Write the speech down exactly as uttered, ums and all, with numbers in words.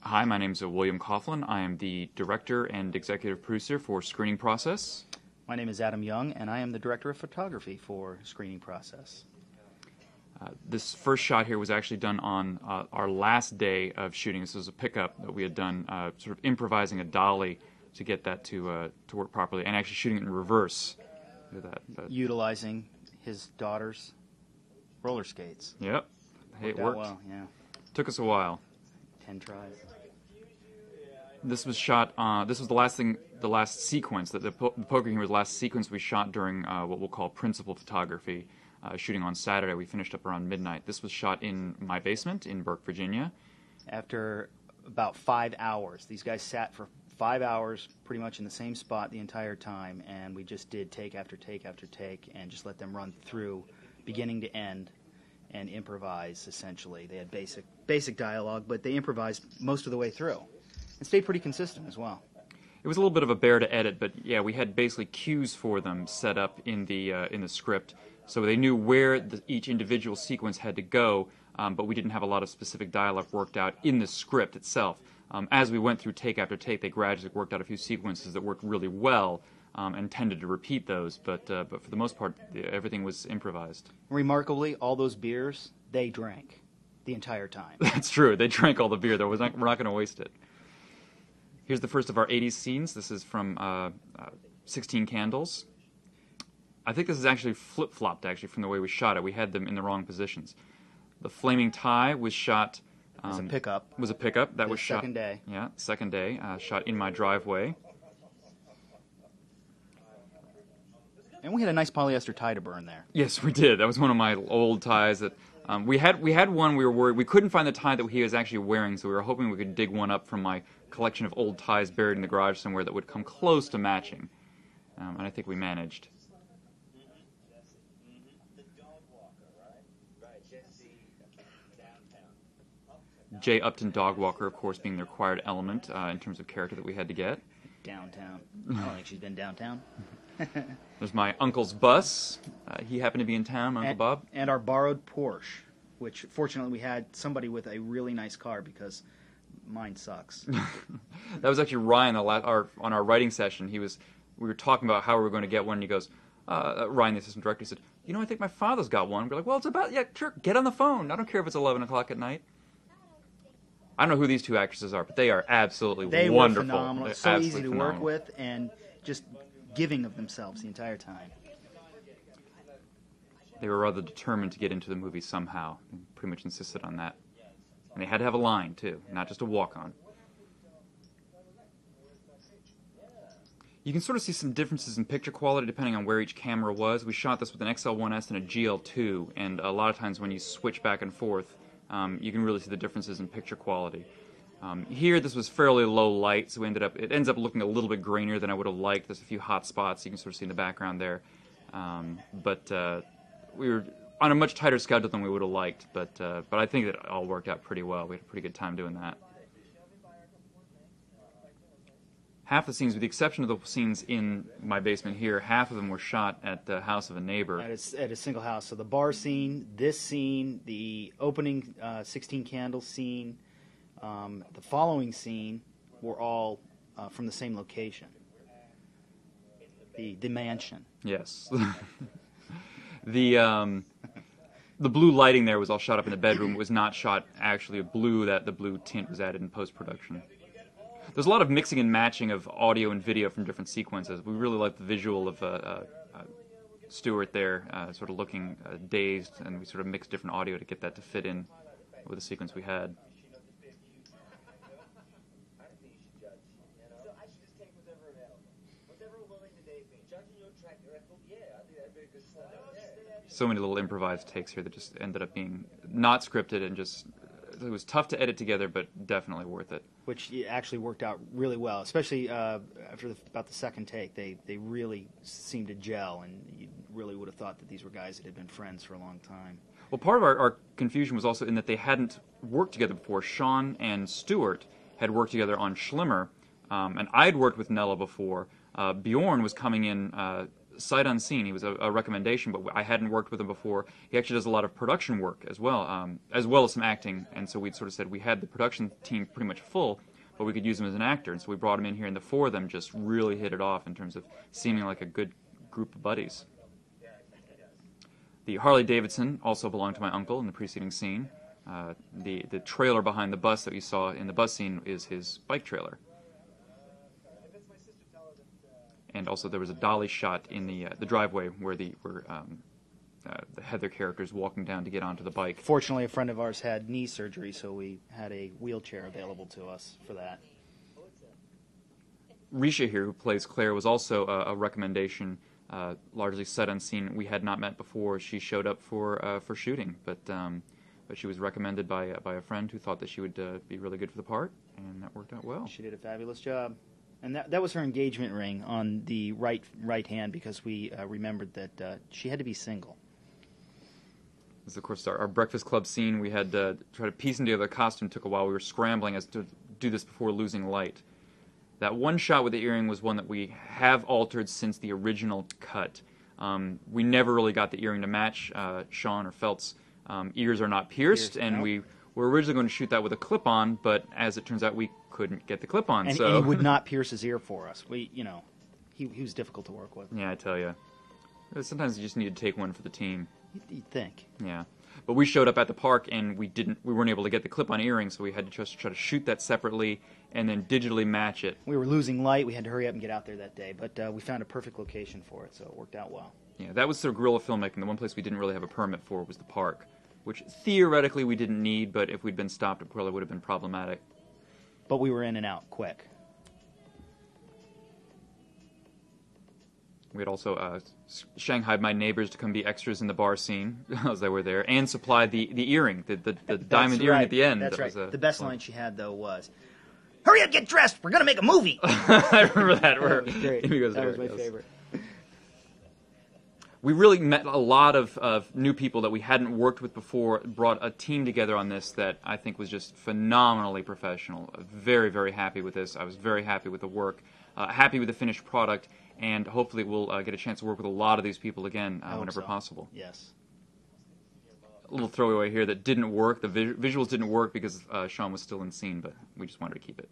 Hi, my name is William Coughlin. I am the director and executive producer for Screening Process. My name is Adam Young, and I am the director of photography for Screening Process. Uh, this first shot here was actually done on uh, our last day of shooting. This was a pickup that we had done, uh, sort of improvising a dolly to get that to uh, to work properly, and actually shooting it in reverse. Look at that. But, Utilizing his daughter's roller skates. Yep. Hey, it Worked out worked. well, yeah. Took us a while. Ten tries. This was shot. Uh, this was the last thing, the last sequence that the, po the poker humor was the last sequence we shot during uh, what we'll call principal photography, uh, shooting on Saturday. We finished up around midnight. This was shot in my basement in Burke, Virginia. After about five hours, these guys sat for five hours pretty much in the same spot the entire time, and we just did take after take after take and just let them run through beginning to end and improvise, essentially. They had basic basic dialogue, but they improvised most of the way through and stayed pretty consistent as well. It was a little bit of a bear to edit, but yeah, we had basically cues for them set up in the uh, in the script, so they knew where the, each individual sequence had to go, um, but we didn't have a lot of specific dialogue worked out in the script itself. Um, as we went through take after take, they gradually worked out a few sequences that worked really well um, and tended to repeat those, but uh, but for the most part, the, everything was improvised. Remarkably, all those beers, they drank the entire time. That's true. They drank all the beer. There was not, we're not going to waste it. Here's the first of our eighties scenes. This is from uh, uh, sixteen Candles. I think this is actually flip-flopped, actually, from the way we shot it. We had them in the wrong positions. The Flaming Tie was shot... Um, It was a pickup. Was a pickup. That The was shot... second day. Yeah, second day. Uh, shot in my driveway. And we had a nice polyester tie to burn there. Yes, we did. That was one of my old ties that... Um, we had we had one we were worried... We couldn't find the tie that he was actually wearing, so we were hoping we could dig one up from my collection of old ties buried in the garage somewhere that would come close to matching. Um, and I think we managed. Jay Upton Dogwalker, of course, being the required element uh, in terms of character that we had to get. Downtown. I don't think she's been downtown. There's my uncle's bus. Uh, he happened to be in town, my Uncle and, Bob. And our borrowed Porsche, which fortunately we had somebody with a really nice car because mine sucks. That was actually Ryan the la our, on our writing session. He was, we were talking about how we were going to get one, and he goes, uh, Ryan, the assistant director, said, you know, I think my father's got one. We're like, well, it's about, yeah, sure, get on the phone. I don't care if it's eleven o'clock at night. I don't know who these two actresses are, but they are absolutely they wonderful. They were phenomenal. They're so easy to phenomenal. work with and just giving of themselves the entire time. They were rather determined to get into the movie somehow. They pretty much insisted on that. And they had to have a line, too, not just a walk-on. You can sort of see some differences in picture quality depending on where each camera was. We shot this with an X L one S and a G L two, and a lot of times when you switch back and forth, um, you can really see the differences in picture quality. Um, here, this was fairly low light, so we ended up, it ends up looking a little bit grainier than I would have liked. There's a few hot spots you can sort of see in the background there. Um, but uh, we were on a much tighter schedule than we would have liked, but, uh, but I think it all worked out pretty well. We had a pretty good time doing that. Half the scenes, with the exception of the scenes in my basement here, half of them were shot at the house of a neighbor. At a, at a single house. So the bar scene, this scene, the opening uh, sixteen Candles scene, um, the following scene were all uh, from the same location. The, the mansion. Yes. the um, the blue lighting there was all shot up in the bedroom. It was not shot actually blue. That the blue tint was added in post-production. There's a lot of mixing and matching of audio and video from different sequences. We really like the visual of uh, uh, uh, Stewart there, uh, sort of looking uh, dazed, and we sort of mixed different audio to get that to fit in with the sequence we had. So many little improvised takes here that just ended up being not scripted and just, it was tough to edit together, but definitely worth it. Which actually worked out really well, especially uh, after the, about the second take. They they really seemed to gel, and you really would have thought that these were guys that had been friends for a long time. Well, part of our, our confusion was also in that they hadn't worked together before. Sean and Stewart had worked together on Schlimmer, um, and I'd worked with Nella before. Uh, Bjorn was coming in uh, sight unseen. He was a, a recommendation, but I hadn't worked with him before. He actually does a lot of production work as well, um, as well as some acting. And so we sort of said we had the production team pretty much full, but we could use him as an actor. And so we brought him in here, and the four of them just really hit it off in terms of seeming like a good group of buddies. The Harley Davidson also belonged to my uncle in the preceding scene. Uh, the, the trailer behind the bus that you saw in the bus scene is his bike trailer. And also there was a dolly shot in the uh, the driveway where the where um, uh, the Heather characters walking down to get onto the bike. Fortunately, a friend of ours had knee surgery, so we had a wheelchair available to us for that. Risha here, who plays Claire, was also a, a recommendation, uh, largely set unseen. We had not met before. She showed up for uh, for shooting, but um, but she was recommended by uh, by a friend who thought that she would uh, be really good for the part, and that worked out well. She did a fabulous job. And that that was her engagement ring on the right right hand, because we uh, remembered that uh, she had to be single. This is, of course, our, our Breakfast Club scene. We had to try to piece together the costume. Took a while. We were scrambling as to do this before losing light. That one shot with the earring was one that we have altered since the original cut. Um, we never really got the earring to match. Uh, Sean or Felt's um, ears are not pierced, Pierced, and nope. we were originally going to shoot that with a clip-on, but as it turns out, we couldn't get the clip-on. And, so and he would not pierce his ear for us. We, you know, he he was difficult to work with. Yeah, I tell you. Sometimes you just need to take one for the team. You'd, you'd think. Yeah. But we showed up at the park, and we didn't. We weren't able to get the clip-on earring, so we had to just try to shoot that separately and then digitally match it. We were losing light. We had to hurry up and get out there that day, but uh, we found a perfect location for it, so it worked out well. Yeah, that was sort of guerrilla filmmaking. The one place we didn't really have a permit for was the park, which theoretically we didn't need, but if we'd been stopped, it probably would have been problematic. But we were in and out quick. We had also uh, shanghaied my neighbors to come be extras in the bar scene as they were there, and supplied the, the earring, the, the, the diamond That's earring right. at the end. That's that right. Was, uh, the best fun. line she had, though, was, "Hurry up, get dressed. We're going to make a movie." I remember that. That was great. Amy goes That there, was my yes. favorite. We really met a lot of, of new people that we hadn't worked with before, brought a team together on this that I think was just phenomenally professional. Very, very happy with this. I was very happy with the work, uh, happy with the finished product, and hopefully we'll uh, get a chance to work with a lot of these people again uh, whenever so. possible. Yes. A little throwaway here that didn't work. The vis- visuals didn't work because uh, Sean was still in scene, but we just wanted to keep it.